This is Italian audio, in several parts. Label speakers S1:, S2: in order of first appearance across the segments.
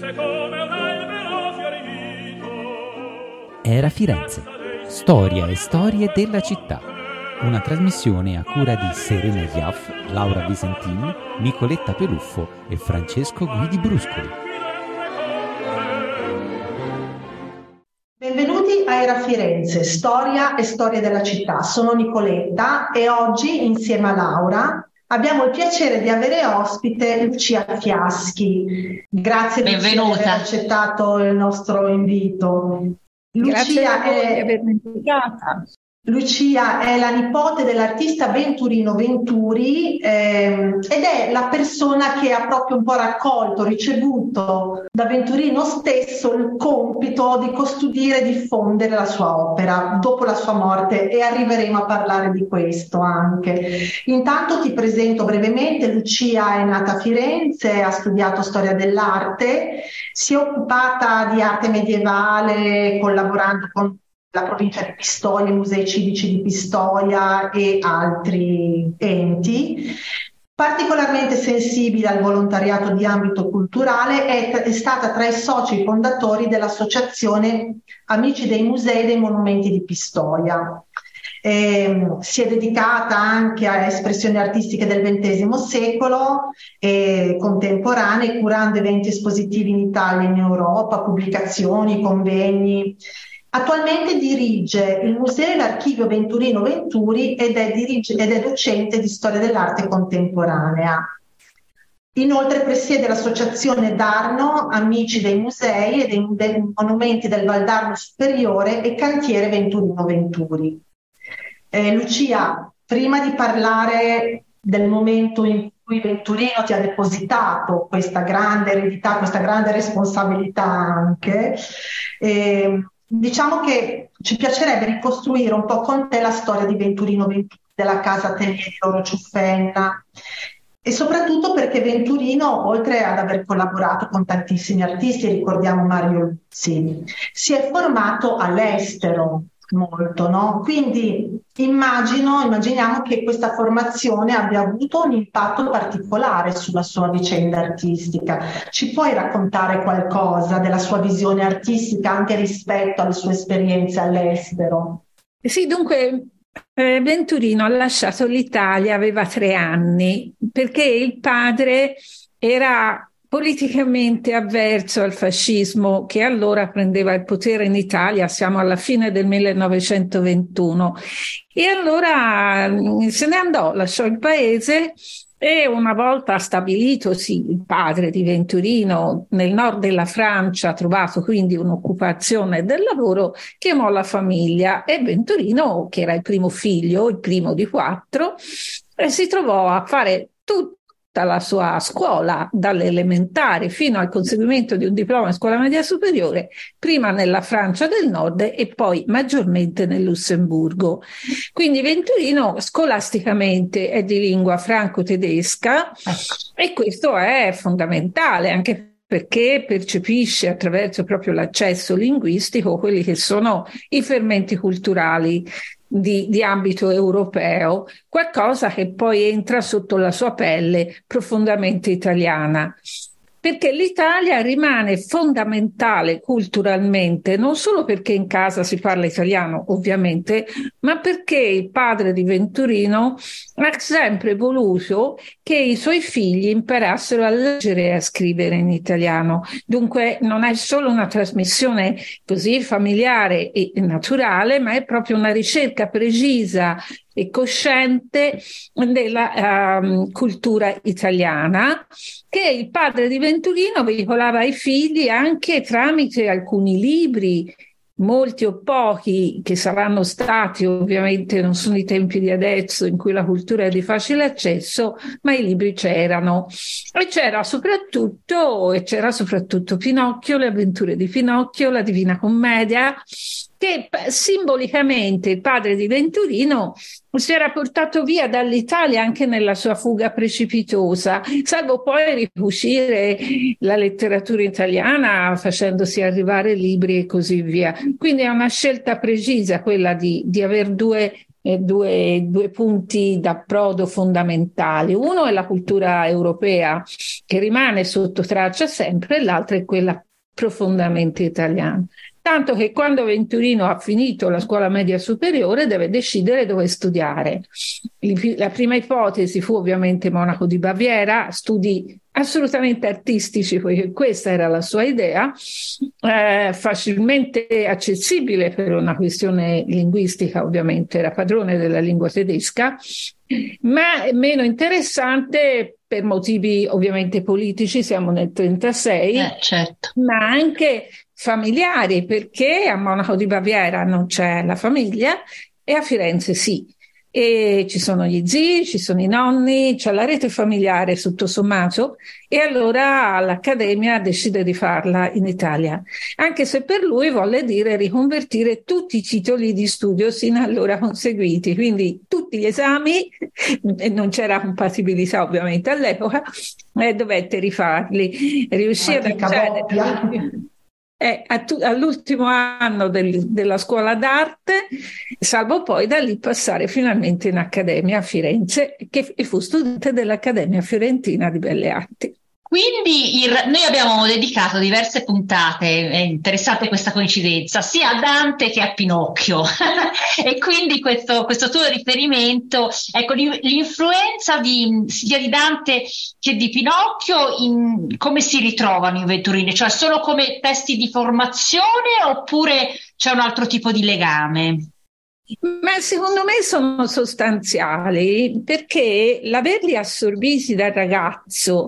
S1: Era Firenze, storia e storie della città. Una trasmissione a cura di Serena Iaff, Laura Visentin, Nicoletta Peluffo e Francesco Guidi Bruscoli.
S2: Benvenuti a Era Firenze, storia e storie della città. Sono Nicoletta e oggi, insieme a Laura, abbiamo il piacere di avere ospite Lucia Fiaschi. Grazie Lucia per aver accettato il nostro invito.
S3: Lucia
S2: Lucia è la nipote dell'artista Venturino Venturi ed è la persona che ha proprio un po' ricevuto da Venturino stesso il compito di custodire e diffondere la sua opera dopo la sua morte, e arriveremo a parlare di questo anche. Intanto ti presento brevemente. Lucia è nata a Firenze, ha studiato storia dell'arte, si è occupata di arte medievale collaborando con la provincia di Pistoia, i musei civici di Pistoia e altri enti. Particolarmente sensibile al volontariato di ambito culturale, è stata tra i soci fondatori dell'associazione Amici dei Musei e dei Monumenti di Pistoia. Si è dedicata anche a espressioni artistiche del XX secolo e contemporanee, curando eventi espositivi in Italia e in Europa, pubblicazioni, convegni. Attualmente dirige il Museo e l'Archivio Venturino Venturi ed è docente di storia dell'arte contemporanea. Inoltre presiede l'associazione Darno, Amici dei Musei e dei Monumenti del Valdarno Superiore e Cantiere Venturino Venturi. Lucia, prima di parlare del momento in cui Venturino ti ha depositato questa grande eredità, questa grande responsabilità anche, diciamo che ci piacerebbe ricostruire un po' con te la storia di Venturino Venturi, della casa atelier di Loro Ciuffenna, e soprattutto perché Venturino, oltre ad aver collaborato con tantissimi artisti, ricordiamo Mario Luzzi, si è formato all'estero molto, no? Quindi immaginiamo che questa formazione abbia avuto un impatto particolare sulla sua vicenda artistica. Ci puoi raccontare qualcosa della sua visione artistica anche rispetto alle sue esperienze all'estero?
S3: Sì, dunque Venturino ha lasciato l'Italia, aveva 3 anni, perché il padre era politicamente avverso al fascismo che allora prendeva il potere in Italia. Siamo alla fine del 1921, e allora se ne andò, lasciò il paese, e una volta stabilitosi il padre di Venturino nel nord della Francia, ha trovato quindi un'occupazione del lavoro, chiamò la famiglia, e Venturino, che era il primo figlio, il primo di 4, si trovò a fare tutto la sua scuola, dalle elementari fino al conseguimento di un diploma in scuola media superiore, prima nella Francia del Nord e poi maggiormente nel Lussemburgo. Quindi Venturino scolasticamente è di lingua franco-tedesca, e questo è fondamentale anche perché percepisce attraverso proprio l'accesso linguistico quelli che sono i fermenti culturali di ambito europeo, qualcosa che poi entra sotto la sua pelle profondamente italiana. Perché l'Italia rimane fondamentale culturalmente, non solo perché in casa si parla italiano, ovviamente, ma perché il padre di Venturino ha sempre voluto che i suoi figli imparassero a leggere e a scrivere in italiano. Dunque non è solo una trasmissione così familiare e naturale, ma è proprio una ricerca precisa e cosciente della cultura italiana, che il padre di Venturino veicolava ai figli anche tramite alcuni libri, molti o pochi che saranno stati, ovviamente non sono i tempi di adesso in cui la cultura è di facile accesso, ma i libri c'erano. E c'era soprattutto Pinocchio, le avventure di Pinocchio, la Divina Commedia, che simbolicamente il padre di Venturino si era portato via dall'Italia anche nella sua fuga precipitosa, salvo poi ricucire la letteratura italiana facendosi arrivare libri e così via. Quindi è una scelta precisa quella di aver 2 due punti d'approdo fondamentali. Uno è la cultura europea, che rimane sotto traccia sempre, e l'altra è quella profondamente italiana. Tanto che quando Venturino ha finito la scuola media superiore deve decidere dove studiare. La prima ipotesi fu ovviamente Monaco di Baviera, studi assolutamente artistici, poiché questa era la sua idea, facilmente accessibile per una questione linguistica, ovviamente era padrone della lingua tedesca, ma meno interessante per motivi ovviamente politici, siamo nel 1936,
S4: certo.
S3: ma anche familiari, perché a Monaco di Baviera non c'è la famiglia e a Firenze sì. E ci sono gli zii, ci sono i nonni, c'è la rete familiare tutto sommato, e allora l'Accademia decide di farla in Italia, anche se per lui volle dire riconvertire tutti i titoli di studio sino allora conseguiti, quindi tutti gli esami, e non c'era compatibilità ovviamente all'epoca, dovette rifarli. Riuscì ad accedere all'ultimo anno della scuola d'arte, salvo poi da lì passare finalmente in Accademia a Firenze, e fu studente dell'Accademia Fiorentina di Belle Arti.
S4: Quindi noi abbiamo dedicato diverse puntate, è interessante questa coincidenza, sia a Dante che a Pinocchio e quindi questo tuo riferimento, ecco, l'influenza sia di Dante che di Pinocchio, come si ritrovano in Venturini? Cioè solo come testi di formazione oppure c'è un altro tipo di legame?
S3: Ma secondo me sono sostanziali, perché l'averli assorbiti dal ragazzo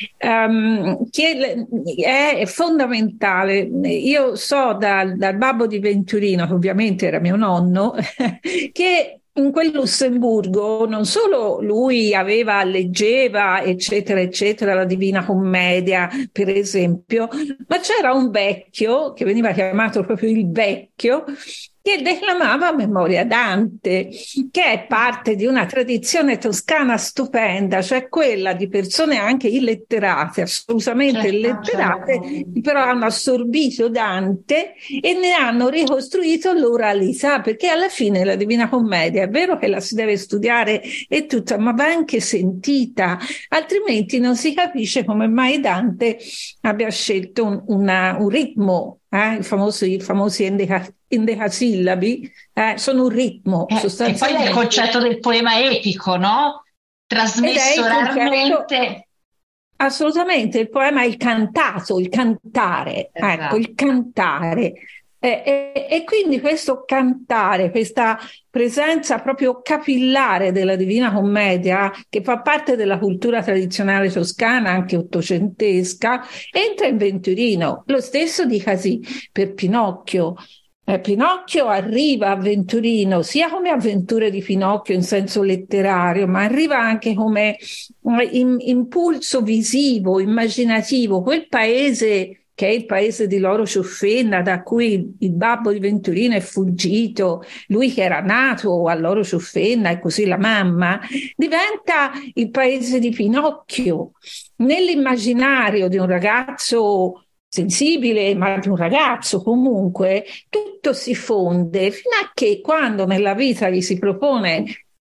S3: che è fondamentale. Io so dal babbo di Venturino, che ovviamente era mio nonno, che in quel Lussemburgo non solo lui leggeva eccetera eccetera la Divina Commedia per esempio, ma c'era un vecchio che veniva chiamato proprio il vecchio, che declamava a memoria Dante, che è parte di una tradizione toscana stupenda, cioè quella di persone anche illetterate, assolutamente illetterate, però hanno assorbito Dante e ne hanno ricostruito l'oralità, perché alla fine la Divina Commedia è vero che la si deve studiare e tutta, ma va anche sentita, altrimenti non si capisce come mai Dante abbia scelto un ritmo. I famosi endecasillabi sono un ritmo sostanzialmente.
S4: E poi è il concetto del poema epico, no? Trasmesso raramente.
S3: Assolutamente, il poema è il cantato, il cantare,
S4: esatto.
S3: Ecco, il cantare. E quindi questo cantare, questa presenza proprio capillare della Divina Commedia, che fa parte della cultura tradizionale toscana, anche ottocentesca, entra in Venturino. Lo stesso dicasi per Pinocchio. Pinocchio arriva a Venturino sia come avventure di Pinocchio in senso letterario, ma arriva anche come impulso visivo, immaginativo, quel paese che è il paese di Loro Ciuffenna, da cui il babbo di Venturino è fuggito, lui che era nato a Loro Ciuffenna e così la mamma, diventa il paese di Pinocchio. Nell'immaginario di un ragazzo sensibile, ma di un ragazzo comunque, tutto si fonde, fino a che quando nella vita gli si propone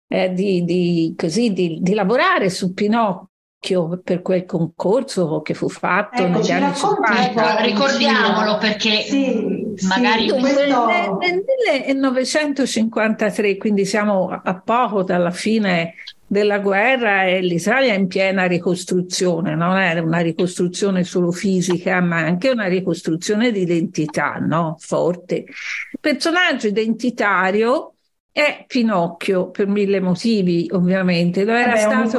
S3: di lavorare su Pinocchio, per quel concorso che fu fatto negli anni 50.
S4: Ricordiamolo perché magari
S3: nel 1953, quindi siamo a poco dalla fine della guerra e l'Italia è in piena ricostruzione, non è una ricostruzione solo fisica, ma anche una ricostruzione di identità, no? Forte. Il personaggio identitario è Pinocchio per mille motivi, ovviamente. Lo era stato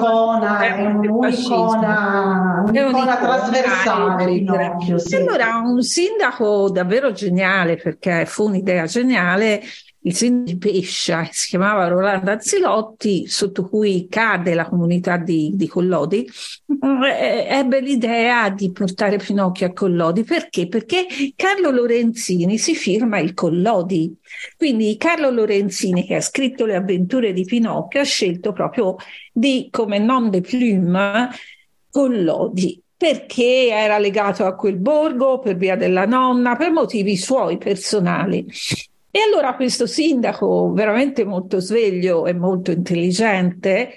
S2: un'icona trasversale, Pinocchio. Sì.
S3: Allora, un sindaco davvero geniale, perché fu un'idea geniale, il sindaco di Pescia, si chiamava Rolando Anzilotti, sotto cui cade la comunità di Collodi, ebbe l'idea di portare Pinocchio a Collodi. Perché? Perché Carlo Lorenzini si firma il Collodi. Quindi Carlo Lorenzini, che ha scritto Le avventure di Pinocchio, ha scelto proprio come nom de plume Collodi, perché era legato a quel borgo per via della nonna, per motivi suoi personali. E allora questo sindaco, veramente molto sveglio e molto intelligente,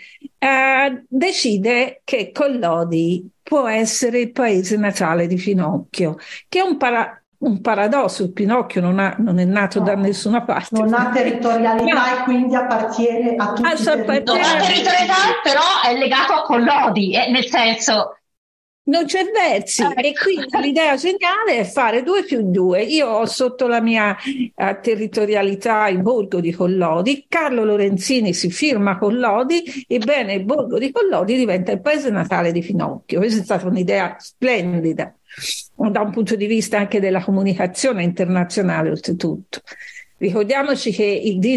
S3: decide che Collodi può essere il paese natale di Pinocchio, che è un paradosso. Il Pinocchio non è nato da nessuna parte.
S2: Non ha territorialità e quindi appartiene a tutti i territori.
S4: Non ha territorialità, però è legato a Collodi, nel senso...
S3: Non c'è versi, e quindi l'idea geniale è fare 2+2. Io ho sotto la mia territorialità il borgo di Collodi, Carlo Lorenzini si firma Collodi, ebbene il borgo di Collodi diventa il paese natale di Pinocchio. Questa è stata un'idea splendida, da un punto di vista anche della comunicazione internazionale oltretutto. Ricordiamoci che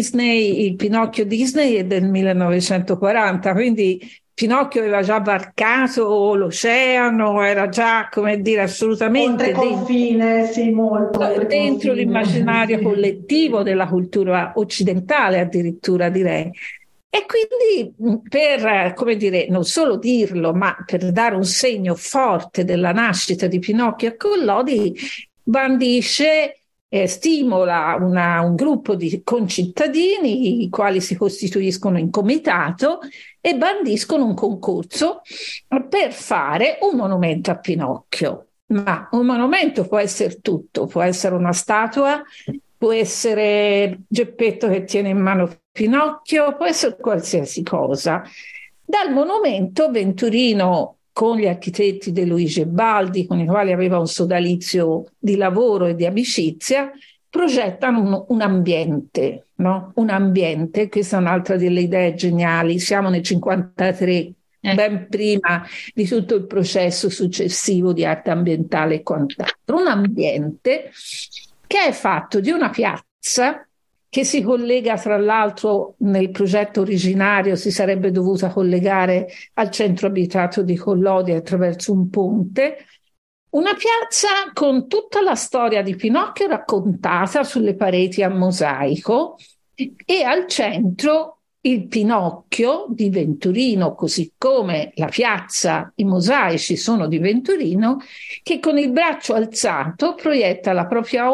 S3: il Pinocchio Disney è del 1940, quindi Pinocchio aveva già varcato l'oceano, era già, come dire, assolutamente
S2: oltre confine, sì, molto
S3: dentro l'immaginario collettivo della cultura occidentale, addirittura direi. E quindi per, come dire, non solo dirlo, ma per dare un segno forte della nascita di Pinocchio a Collodi, bandisce, stimola un gruppo di concittadini, i quali si costituiscono in comitato e bandiscono un concorso per fare un monumento a Pinocchio. Ma un monumento può essere tutto, può essere una statua, può essere Geppetto che tiene in mano Pinocchio, può essere qualsiasi cosa. Dal monumento Venturino, con gli architetti De Luigi e Baldi, con i quali aveva un sodalizio di lavoro e di amicizia, progettano un ambiente, no? Un ambiente, questa è un'altra delle idee geniali, siamo nel 1953, ben prima di tutto il processo successivo di arte ambientale e quant'altro. Un ambiente che è fatto di una piazza che si collega, tra l'altro nel progetto originario si sarebbe dovuta collegare al centro abitato di Collodi attraverso un ponte, una piazza con tutta la storia di Pinocchio raccontata sulle pareti a mosaico e al centro il Pinocchio di Venturino, così come la piazza, i mosaici sono di Venturino, che con il braccio alzato proiettando la propria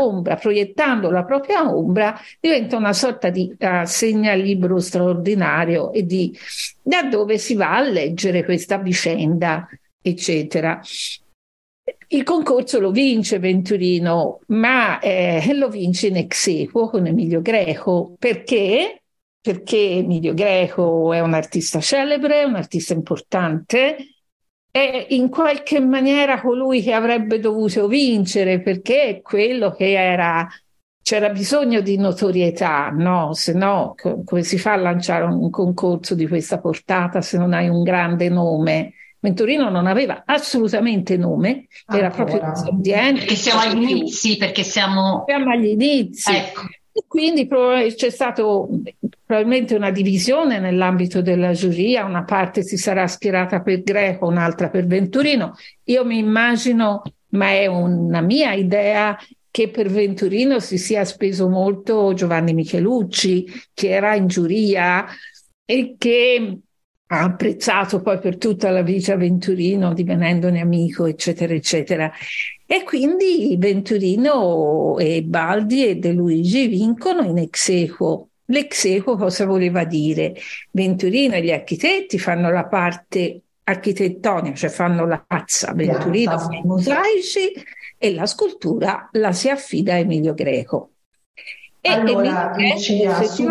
S3: ombra, diventa una sorta di segnalibro straordinario e da dove si va a leggere questa vicenda, eccetera. Il concorso lo vince Venturino, ma lo vince in ex aequo con Emilio Greco. Perché Emilio Greco è un artista celebre, un artista importante, è in qualche maniera colui che avrebbe dovuto vincere, perché è quello che c'era bisogno di notorietà, no? Se no, come si fa a lanciare un concorso di questa portata se non hai un grande nome? Venturino non aveva assolutamente nome, era proprio esordiente.
S4: Perché siamo agli inizi,
S3: siamo agli inizi.
S4: Ecco.
S3: E quindi c'è stato probabilmente una divisione nell'ambito della giuria, una parte si sarà schierata per Greco, un'altra per Venturino. Io mi immagino, ma è una mia idea, che per Venturino si sia speso molto Giovanni Michelucci, che era in giuria e che ha apprezzato poi per tutta la vita Venturino, divenendone amico, eccetera, eccetera. E quindi Venturino e Baldi e De Luigi vincono in ex aequo. L'ex aequo cosa voleva dire? Venturino e gli architetti fanno la parte architettonica, cioè fanno la piazza, Venturino fa i mosaici e la scultura la si affida a Emilio Greco.
S2: Allora, Lucia, su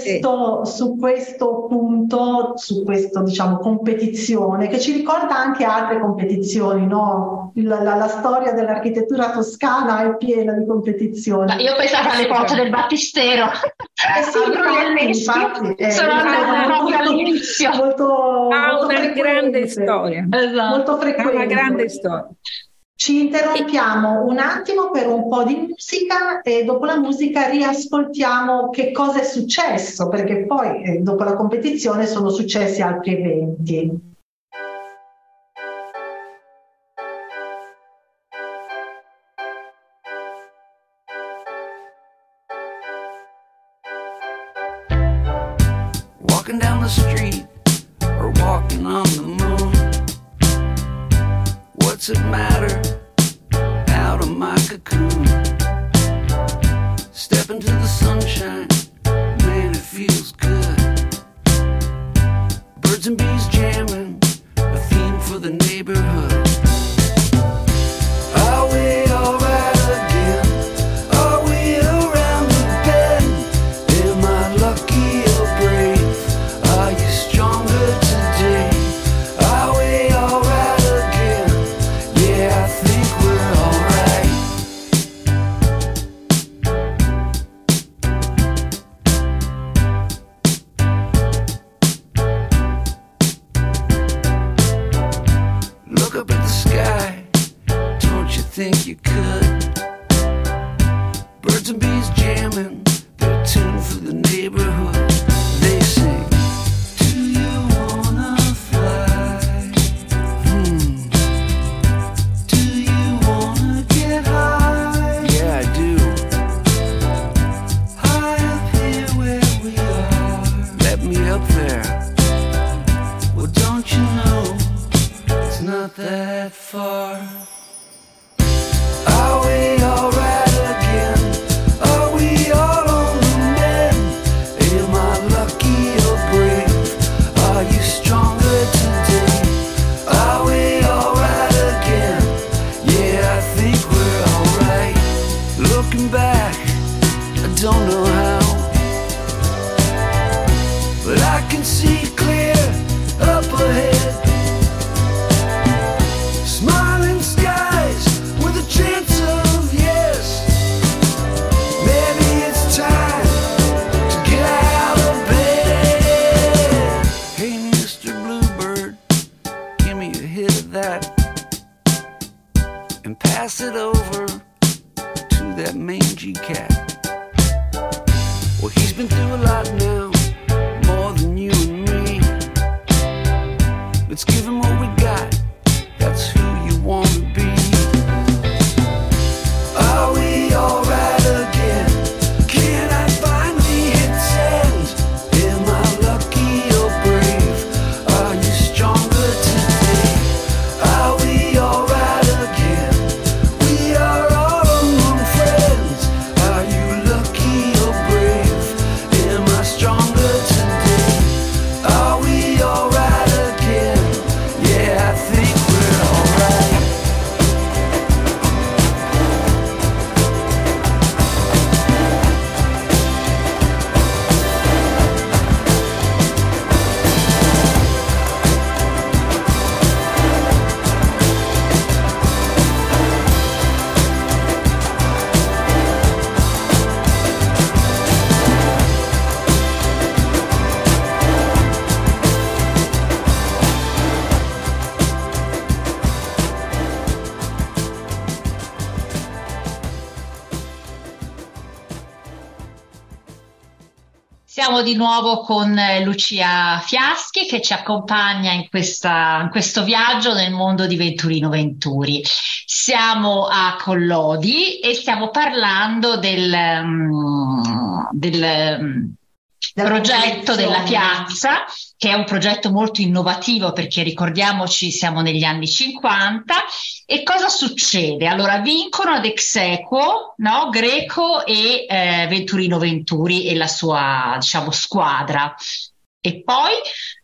S2: questo punto, su questa competizione, che ci ricorda anche altre competizioni, no? La storia dell'architettura toscana è piena di competizioni.
S4: Ma io pensavo alle porte del Battistero.
S2: Sono andata proprio all'inizio.
S3: Ha una grande storia.
S2: Esatto. Molto frequente.
S3: Ha una grande storia.
S2: Ci interrompiamo un attimo per un po' di musica e dopo la musica riascoltiamo che cosa è successo, perché poi dopo la competizione sono successi altri eventi.
S5: Walking down the street or walking on the moon. What's it matter? Out of my cocoon, stepping into the sunshine, man, it feels good. Birds and bees jamming, a theme for the neighborhood. Are we alright again? Are we around the bend? Am I lucky or brave? Are you stronger today? Are we alright again? Yeah, I think we're alright. Look up at the sky, don't you think you could? Birds and bees jamming, they're tuned for the neighborhood. They sing, do you wanna fly? Do you wanna get high? Yeah, I do. High up here where we are. Let me up there. Well, don't you know it's not that far? Are we alright again? Are we all on the mend? Am I lucky or brave? Are you stronger today? Are we alright again? Yeah, I think we're alright. Looking back, I don't know how, but I can see clear up ahead. Smiling skies with a chance of yes. Maybe it's time to get out of bed. Hey, Mr. Bluebird, give me a hit of that and pass it over to that mangy cat. Well, he's been through a lot now, more than you and me. Let's give him what we got. That's who you want to be. Are we alright again? Can I finally hit send? Am I lucky or brave? Are you stronger today? Are we alright again? We are all among friends. Are you lucky or brave? Am I stronger today? Are we alright again? Yeah, I think we're alright.
S4: Siamo di nuovo con Lucia Fiaschi che ci accompagna in questo viaggio nel mondo di Venturino Venturi. Siamo a Collodi e stiamo parlando del progetto della piazza, che è un progetto molto innovativo perché ricordiamoci siamo negli anni 50. E cosa succede? Allora vincono ad ex aequo, no? Greco e Venturino Venturi e la sua, diciamo, squadra. E poi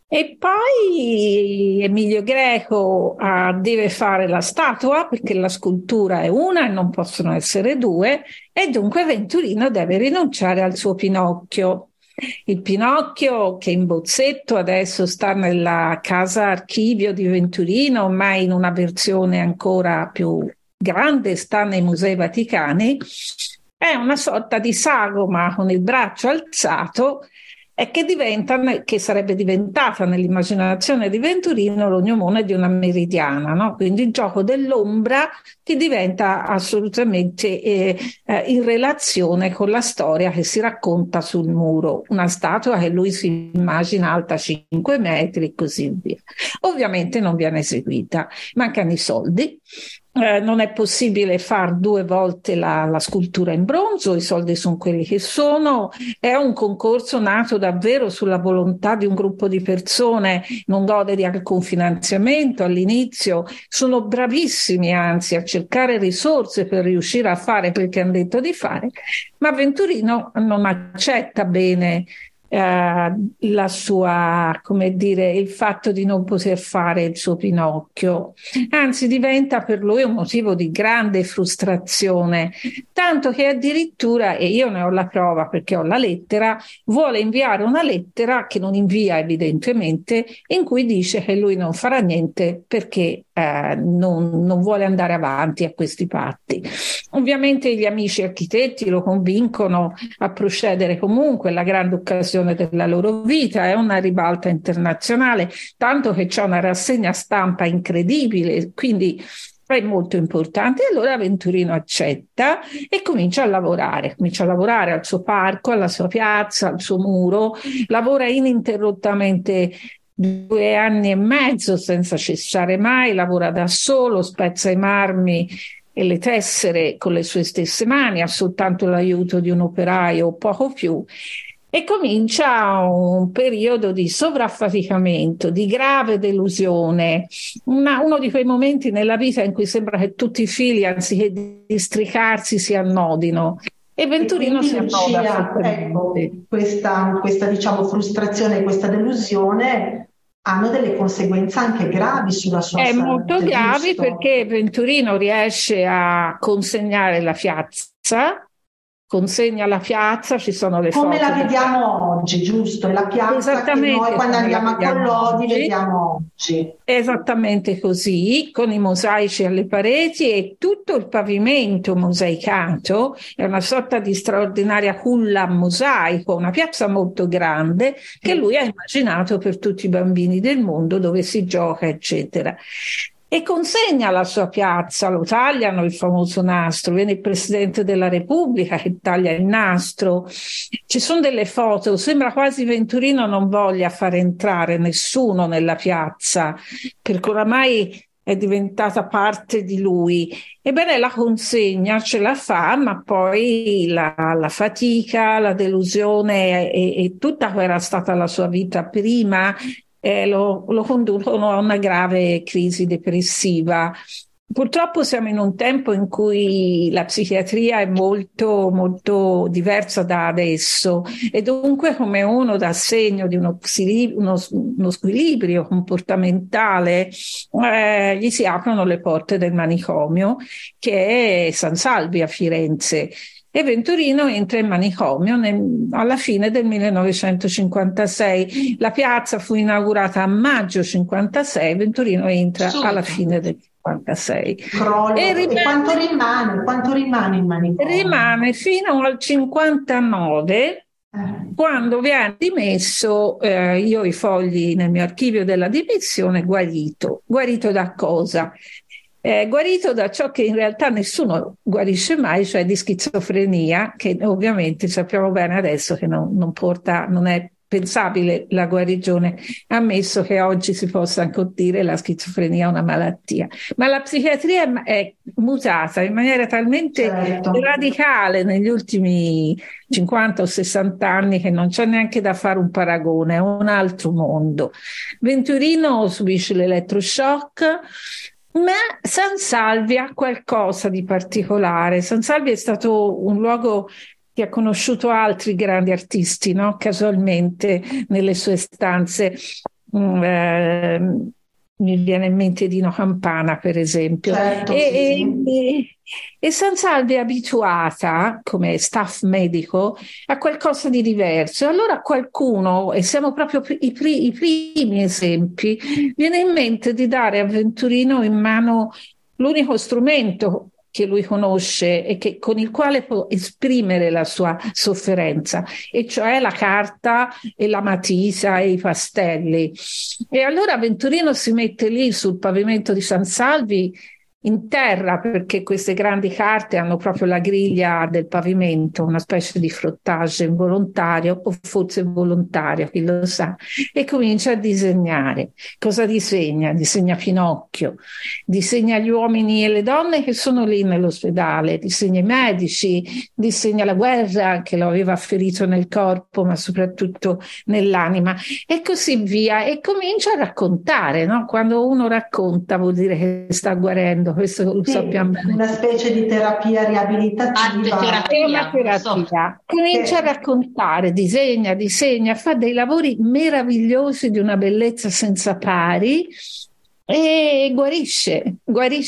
S3: Emilio Greco deve fare la statua perché la scultura è una e non possono essere due, e dunque Venturino deve rinunciare al suo Pinocchio. Il Pinocchio, che in bozzetto adesso sta nella casa archivio di Venturino, ma in una versione ancora più grande, sta nei Musei Vaticani, è una sorta di sagoma con il braccio alzato e che sarebbe diventata nell'immaginazione di Venturino l'ognomone di una meridiana, no? Quindi il gioco dell'ombra che diventa assolutamente in relazione con la storia che si racconta sul muro, una statua che lui si immagina alta 5 metri e così via. Ovviamente non viene eseguita, mancano i soldi Non è possibile fare 2 volte la scultura in bronzo, i soldi sono quelli che sono, è un concorso nato davvero sulla volontà di un gruppo di persone, non gode di alcun finanziamento all'inizio, sono bravissimi anzi a cercare risorse per riuscire a fare quel che hanno detto di fare, ma Venturino non accetta bene la sua, come dire, il fatto di non poter fare il suo Pinocchio, anzi diventa per lui un motivo di grande frustrazione, tanto che addirittura, e io ne ho la prova perché ho la lettera, vuole inviare una lettera che non invia evidentemente, in cui dice che lui non farà niente perché non vuole andare avanti a questi patti. Ovviamente gli amici architetti lo convincono a procedere comunque, la grande occasione della loro vita, è una ribalta internazionale, tanto che c'è una rassegna stampa incredibile, quindi è molto importante. E allora Venturino accetta e comincia a lavorare al suo parco, alla sua piazza, al suo muro, lavora ininterrottamente 2 anni e mezzo senza cessare mai, lavora da solo, spezza i marmi e le tessere con le sue stesse mani, ha soltanto l'aiuto di un operaio o poco più, e comincia un periodo di sovraffaticamento, di grave delusione, uno di quei momenti nella vita in cui sembra che tutti i fili, anziché districarsi, si annodino. E Venturino si annoda.
S2: Ecco, questa diciamo frustrazione, questa delusione hanno delle conseguenze anche gravi sulla sua salute.
S3: Molto gravi,
S2: giusto?
S3: perché Venturino riesce a consegnare la piazza, consegna la piazza, ci sono le
S2: Come
S3: foto.
S2: la vediamo oggi, giusto? È la piazza che noi quando andiamo a Collodi vediamo oggi.
S3: Esattamente così, con i mosaici alle pareti e tutto il pavimento mosaicato, è una sorta di straordinaria culla a mosaico, una piazza molto grande che lui ha immaginato per tutti i bambini del mondo, dove si gioca, eccetera. E consegna la sua piazza, lo tagliano il famoso nastro, viene il Presidente della Repubblica che taglia il nastro, ci sono delle foto, sembra quasi Venturino non voglia far entrare nessuno nella piazza, perché oramai è diventata parte di lui. Ebbene, la consegna ce la fa, ma poi la fatica, la delusione e tutta quella era stata la sua vita prima, lo conducono a una grave crisi depressiva. Purtroppo siamo in un tempo in cui la psichiatria è molto, molto diversa da adesso e dunque, come uno dà segno di uno squilibrio comportamentale, gli si aprono le porte del manicomio, che è San Salvi a Firenze. E Venturino entra in manicomio alla fine del 1956. La piazza fu inaugurata a maggio 56, Venturino entra alla fine del 56.
S2: E quanto rimane in manicomio?
S3: Rimane fino al 59, quando viene dimesso. Io ho i fogli nel mio archivio della dimissione. Guarito da cosa? Guarito da ciò che in realtà nessuno guarisce mai, cioè di schizofrenia, che ovviamente sappiamo bene adesso che non è pensabile la guarigione, ammesso che oggi si possa anche dire la schizofrenia è una malattia. Ma la psichiatria è mutata in maniera talmente radicale negli ultimi 50 o 60 anni che non c'è neanche da fare un paragone, è un altro mondo. Venturino subisce l'elettroshock, ma San Salvi ha qualcosa di particolare. San Salvi è stato un luogo che ha conosciuto altri grandi artisti, no? Casualmente nelle sue stanze. Mi viene in mente Dino Campana, per esempio.
S2: Certo,
S3: e San Salvi è abituata, come staff medico, a qualcosa di diverso. Allora qualcuno, e siamo proprio i primi esempi, viene in mente di dare a Venturino in mano l'unico strumento che lui conosce e con il quale può esprimere la sua sofferenza, e cioè la carta e la matita e i pastelli. E allora Venturino si mette lì sul pavimento di San Salvi in terra, perché queste grandi carte hanno proprio la griglia del pavimento, una specie di frottage involontario o forse volontario, chi lo sa, e comincia a disegnare. Cosa disegna? Disegna Pinocchio, disegna gli uomini e le donne che sono lì nell'ospedale, disegna i medici, disegna la guerra che lo aveva ferito nel corpo, ma soprattutto nell'anima, e così via. E comincia a raccontare, no? Quando uno racconta vuol dire che sta guarendo, questo lo
S2: Sì,
S3: sappiamo bene.
S2: una specie di terapia riabilitativa.
S4: Arte-terapia.
S3: È una terapia. Comincia a raccontare, disegna, fa dei lavori meravigliosi di una bellezza senza pari e guarisce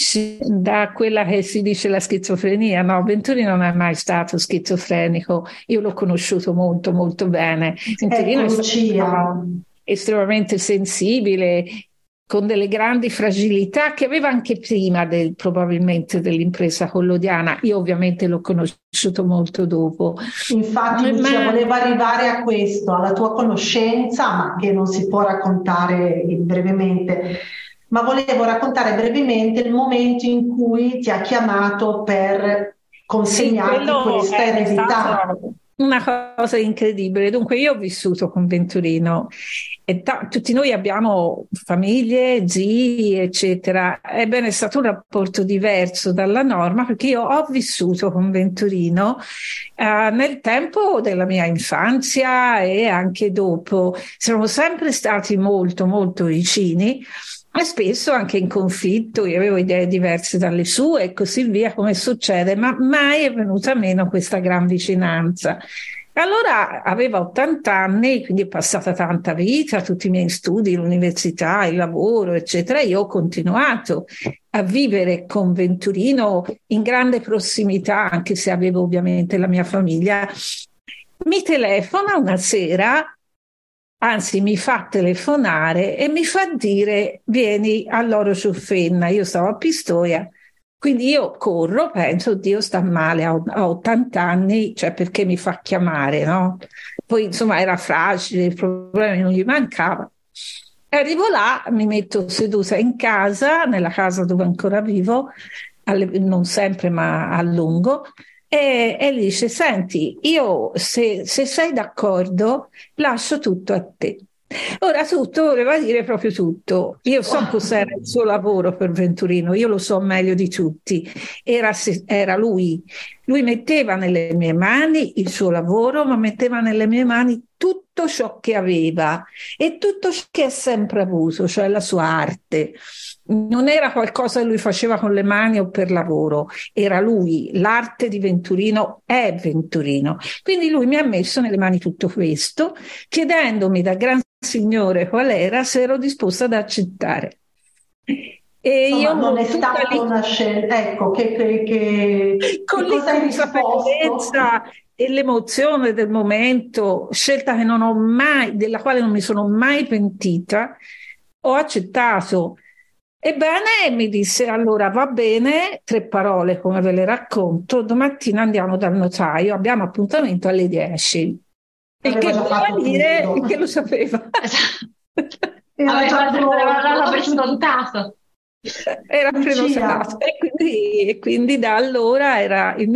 S3: da quella che si dice la schizofrenia. No, Venturi non è mai stato schizofrenico, io l'ho conosciuto molto molto bene. Venturino
S2: Ecco,
S3: è
S2: Lucia.
S3: stato estremamente sensibile, con delle grandi fragilità che aveva anche prima probabilmente dell'impresa collodiana. Io ovviamente l'ho conosciuto molto dopo.
S2: Infatti, Lucia, volevo arrivare a questo, alla tua conoscenza, ma che non si può raccontare brevemente. Ma volevo raccontare brevemente il momento in cui ti ha chiamato per consegnarti
S3: quello
S2: questa
S3: è
S2: eredità.
S3: stato una cosa incredibile. Dunque, io ho vissuto con Venturino e tutti noi abbiamo famiglie, zii, eccetera. Ebbene, è stato un rapporto diverso dalla norma, perché io ho vissuto con Venturino nel tempo della mia infanzia e anche dopo. Siamo sempre stati molto, molto vicini. E spesso anche in conflitto, io avevo idee diverse dalle sue e così via, come succede, ma mai è venuta meno questa gran vicinanza. Allora aveva 80 anni, quindi è passata tanta vita, tutti i miei studi, l'università, il lavoro, eccetera. Io ho continuato a vivere con Venturino in grande prossimità, anche se avevo ovviamente la mia famiglia. Mi telefona una sera, anzi mi fa telefonare e mi fa dire: vieni all'Oro Ciuffenna. Io stavo a Pistoia, quindi io corro, penso, Dio sta male, ha 80 anni, cioè perché mi fa chiamare, no? Poi insomma era fragile, i problemi non gli mancava. E arrivo là, mi metto seduta in casa, nella casa dove ancora vivo, non sempre ma a lungo, e gli dice: senti, io se sei d'accordo lascio tutto a te. Ora tutto voleva dire proprio tutto. Io so cos'era il suo lavoro per Venturino, io lo so meglio di tutti. Era lui. Lui metteva nelle mie mani il suo lavoro, ma metteva nelle mie mani tutto ciò che aveva e tutto ciò che ha sempre avuto, cioè la sua arte. Non era qualcosa che lui faceva con le mani o per lavoro, era lui. L'arte di Venturino è Venturino. Quindi lui mi ha messo nelle mani tutto questo, chiedendomi da gran signore qual era, se ero disposta ad accettare. E
S2: Insomma,
S3: io
S2: non è stata una scelta, ecco,
S3: con
S2: cosa hai risposto?
S3: l'inconsapevolezza e l'emozione del momento, scelta che non ho mai, della quale non mi sono mai pentita, ho accettato. Ebbene, mi disse: allora va bene, 3 parole come ve le racconto, domattina andiamo dal notaio, abbiamo appuntamento alle 10. Il
S2: Aveva
S3: che
S2: già
S3: voleva
S2: fatto
S3: dire
S2: tutto.
S3: che lo sapeva.
S2: Era già
S4: Aveva
S2: pronto.
S4: prenotato.
S3: Era
S2: Lucia.
S3: prenotato e quindi da allora era il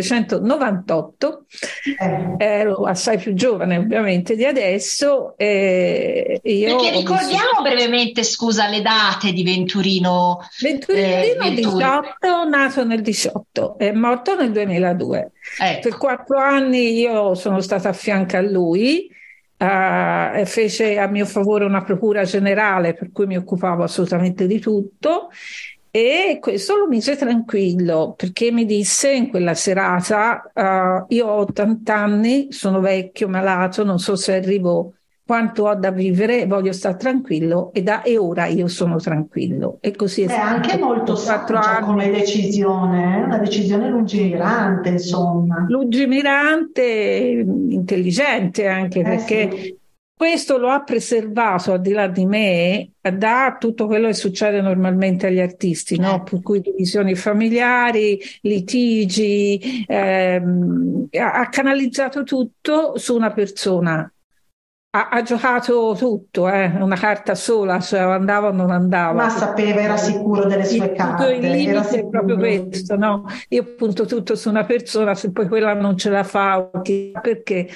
S3: 1998, ero assai più giovane ovviamente di adesso. Io
S4: Perché ricordiamo brevemente, scusa, le date di Venturino.
S3: Venturino
S4: Venturi.
S3: 18, nato nel 18, è morto nel 2002.
S4: Ecco.
S3: Per 4 anni io sono stata a fianco a lui. Fece a mio favore una procura generale per cui mi occupavo assolutamente di tutto e questo lo mise tranquillo, perché mi disse in quella serata: io ho 80 anni, sono vecchio, malato, non so se arrivo, quanto ho da vivere, voglio stare tranquillo e ora io sono tranquillo. E così è
S2: È anche
S3: stato.
S2: molto
S3: 4
S2: saggia
S3: anni.
S2: come decisione, una decisione lungimirante, insomma.
S3: Lungimirante, intelligente anche, perché
S2: Sì.
S3: questo lo ha preservato, al di là di me, da tutto quello che succede normalmente agli artisti, no? Per cui divisioni familiari, litigi, ha canalizzato tutto su una persona. ha giocato tutto, una carta sola, cioè andava o non andava.
S2: Ma sapeva, era sicuro delle sue carte.
S3: Il limite
S2: Era
S3: è proprio
S2: sicuro.
S3: questo, no? Io punto tutto su una persona, se poi quella non ce la fa, perché?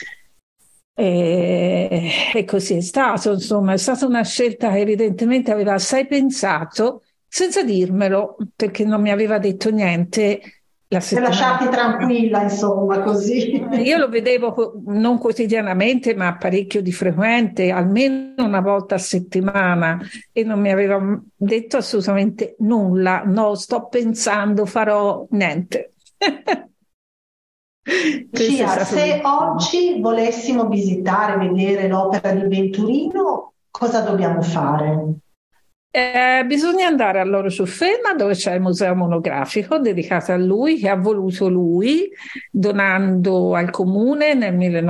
S3: E così è stato, insomma, è stata una scelta che evidentemente aveva assai pensato, senza dirmelo, perché non mi aveva detto niente la
S2: Per
S3: settimana.
S2: lasciarti tranquilla, insomma, così.
S3: Io lo vedevo non quotidianamente, ma parecchio di frequente, almeno una volta a settimana, e non mi aveva detto assolutamente nulla. No, sto pensando, farò niente. Questo è
S2: Lucia,
S3: stato
S2: se oggi volessimo visitare, vedere l'opera di Venturino, cosa dobbiamo fare?
S3: Bisogna andare all'Orosofferma dove c'è il museo monografico dedicato a lui, che ha voluto lui, donando al comune nel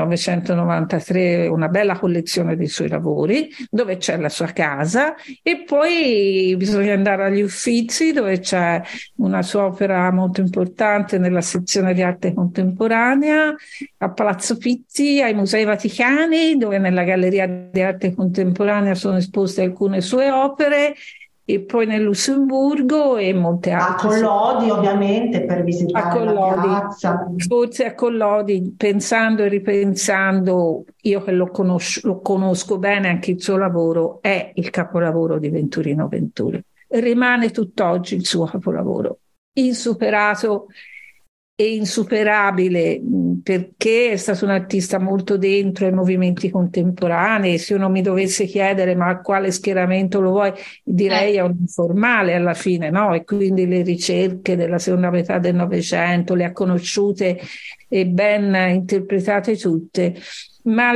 S3: 1993 una bella collezione dei suoi lavori, dove c'è la sua casa, e poi bisogna andare agli Uffizi dove c'è una sua opera molto importante nella sezione di arte contemporanea, a Palazzo Pitti, ai Musei Vaticani, dove nella Galleria di arte contemporanea sono esposte alcune sue opere, e poi nel Lussemburgo e molte
S2: A
S3: altre.
S2: Collodi, ovviamente, per
S3: A
S2: visitare la
S3: Collodi,
S2: piazza.
S3: forse a Collodi, pensando e ripensando, io che lo conosco bene anche il suo lavoro, è il capolavoro di Venturino Venturi. Rimane tutt'oggi il suo capolavoro, insuperato e insuperabile, perché è stato un artista molto dentro ai movimenti contemporanei. Se uno mi dovesse chiedere ma a quale schieramento lo vuoi, direi è un informale alla fine, no? E quindi le ricerche della seconda metà del Novecento le ha conosciute e ben interpretate tutte, ma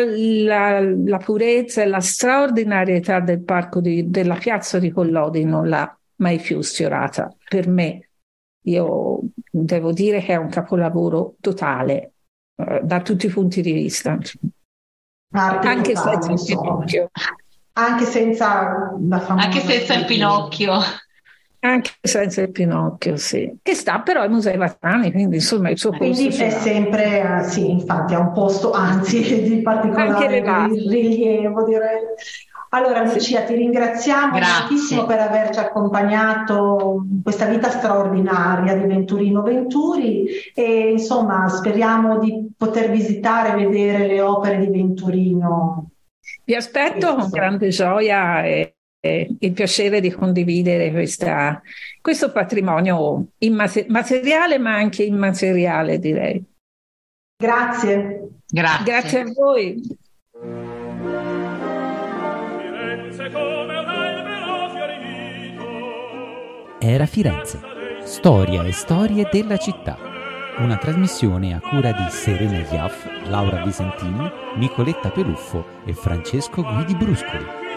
S3: la purezza e la straordinarietà del parco della piazza di Collodi non l'ha mai più sfiorata per me. Io devo dire che è un capolavoro totale, da tutti i punti di vista.
S2: Arte
S3: Anche
S2: totale,
S3: senza il
S2: insomma.
S3: Pinocchio.
S2: Anche senza la famosa...
S4: Anche senza il Pinocchio.
S3: Anche senza il Pinocchio, sì. Che sta però ai Musei Vaticani, quindi insomma il suo posto
S2: Quindi
S3: ce
S2: è
S3: l'ha.
S2: sempre, sì, infatti ha un posto, anzi, di
S3: Anche
S2: particolare
S3: elevato.
S2: rilievo, direi. Allora, Lucia, ti ringraziamo
S4: Grazie.
S2: moltissimo per averci accompagnato in questa vita straordinaria di Venturino Venturi e insomma speriamo di poter visitare e vedere le opere di Venturino.
S3: Vi aspetto con grande gioia e il piacere di condividere questo patrimonio materiale ma anche immateriale, direi.
S2: Grazie.
S3: Grazie a voi.
S1: Era Firenze, storia e storie della città. Una trasmissione a cura di Serena Iaff, Laura Visentin, Nicoletta Peluffo e Francesco Guidi Bruscoli.